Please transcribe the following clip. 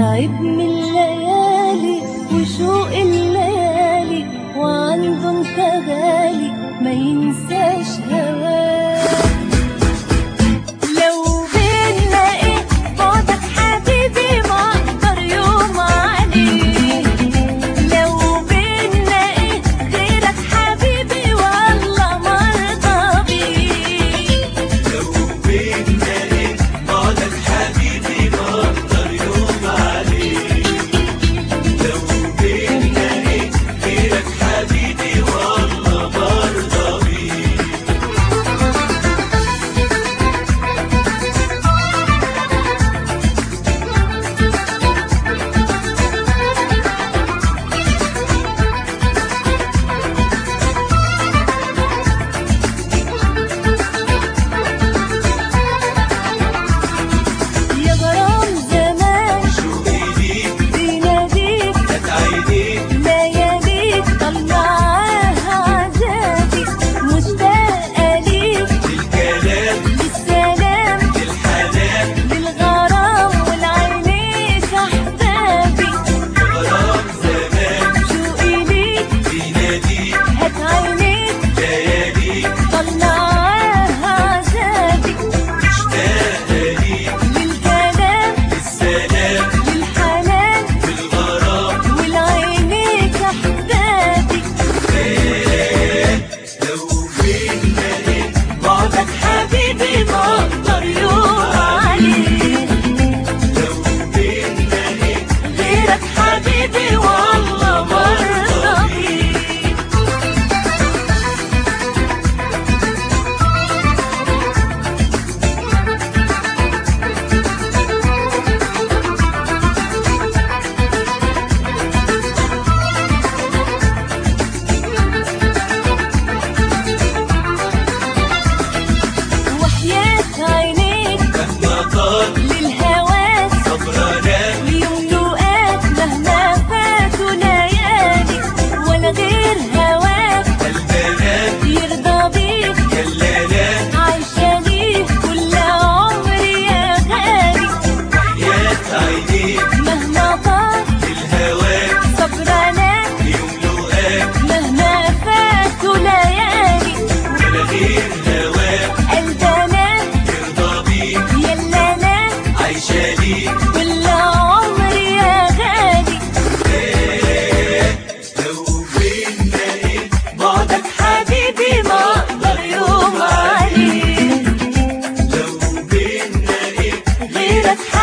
تعب من الليالي وشوق الليالي، وعنده انت غالي ما ينساش هواك. لو بينا ايه بعدك حبيبي ما اقدر يوم عليه، لو بينا ايه غيرك حبيبي والله مرضى بيه. لو بينا ايه بعدك حبيبي ما اقدر يوم عليه، لو بينا ايه غيرك حبيبي والله مرضى بيه. يا غرام زمان شوقي ليك بيناديك، كانت عينيك لياليك طال معاها عذابي، مشتاقة ليك للكلام للسلام للحنان للغرام والعينيك أحبابي. غرام زمان شوقي ليك بيناديك هات عينيك لياليك طال معاها عذابي، مشتاقة ليك للكلام للسلام للحنان للغرام. والعينيك أحبابي. لو بينا ايه بعدك حبيبي ما اقدر يوم عليه، لو بينا ايه غيرك حبيبي والله مرضى بيه. وحياة عينيك مهما طال للهواك صبرانات ليملؤات مهما فاتوا ليالي، ولا غير هواك البنات يرضى بيك، كلالات عايشة ليك كل عمري يا غالي. حياة عينيك مهما طال الهواك صبرانات يملؤات مهما فاتوا ليالي، ولا غير هواك البنات يرضى بيك، يلا ناس عايشة ليك كل عمري يا غالي. لو بينا ايه بعدك حبيبي ما اقدر يوم عليه، لو بينا ايه غيرك